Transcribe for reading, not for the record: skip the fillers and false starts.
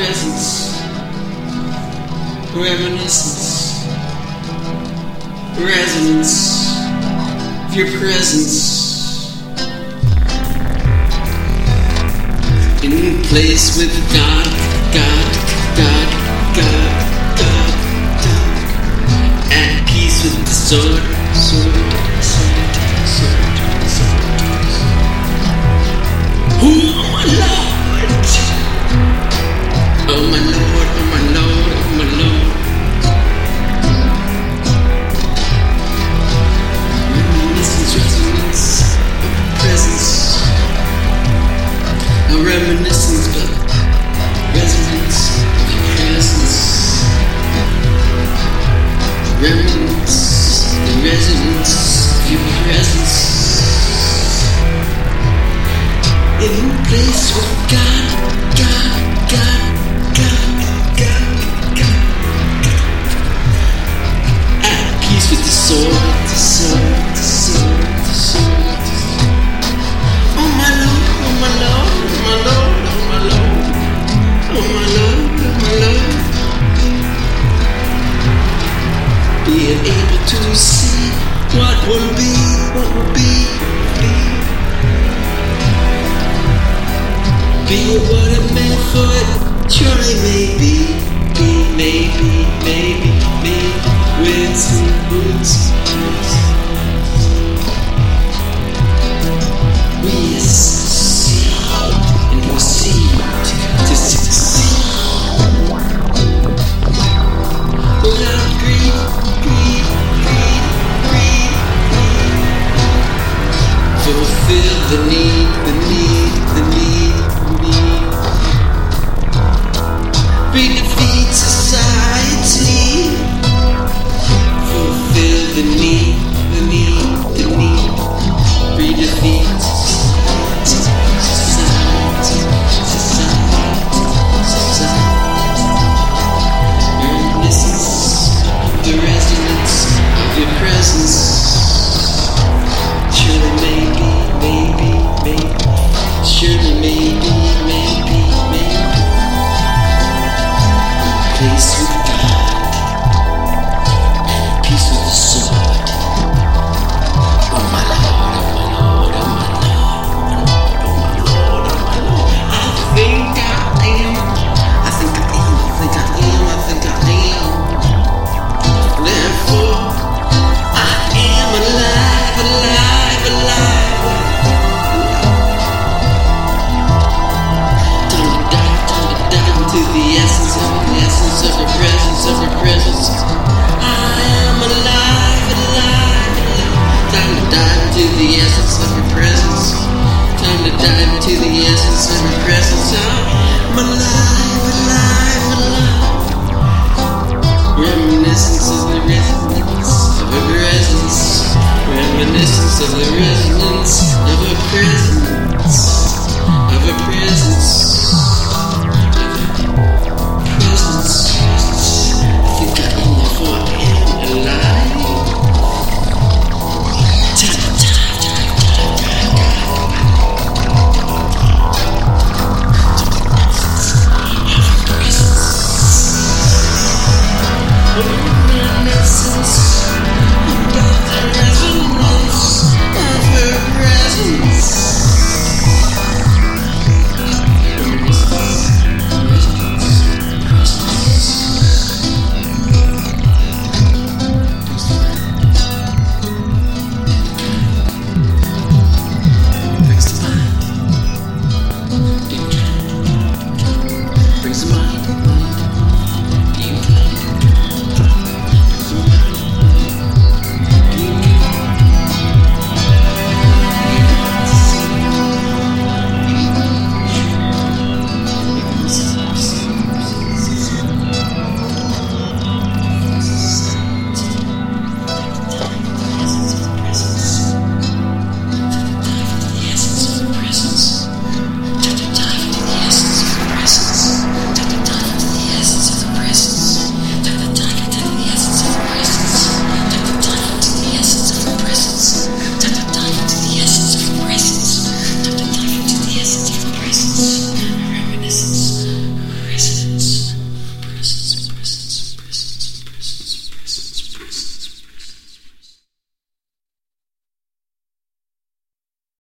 presence, reminiscence, resonance of your presence. In a place with God, God, God, God, God, God. At peace with the sword, sword, sword, sword, sword. Oh my Lord! Oh my Lord, oh my Lord, oh my Lord. Reminiscence, resonance of presence. A reminiscence, but resonance of your presence. Remnants, the resonance of your presence. In a place with God, God, God, God, God, God. At peace with the sword, the sword, the sword, the sword, the sword. Oh my Lord, oh my Lord, oh my Lord, oh my Lord, oh my Lord, oh my Lord. Being able to see what will be, what will be, be what it meant for it, surely maybe, maybe, maybe, maybe, with some roots. We see and proceed to succeed without greed, greed, greed, greed, greed. Fulfill the need, the need, the need, the need. We defeat society. Fulfill the need, the need, the need. We defeat the resonance of your presence. Surely maybe, maybe, maybe. Surely maybe, maybe, maybe. Place with God, peace with the sword. Oh my Lord, oh my Lord, oh my Lord, oh my Lord, oh my Lord. I think I am, I think I am, I think I am, I think I am. Therefore, I am alive, alive, alive. Time to dive into the essence of her presence, of her presence. I am alive, alive, alive. Time to dive into the essence of her presence. Time to dive into the essence of her presence. I'm alive, alive, alive. Reminiscence of the resonance of her presence. Reminiscence of the resonance of her presence. Of her presence. Presence. I think I am the for I am alive. Reminiscence of the resonance of her presence. Presence.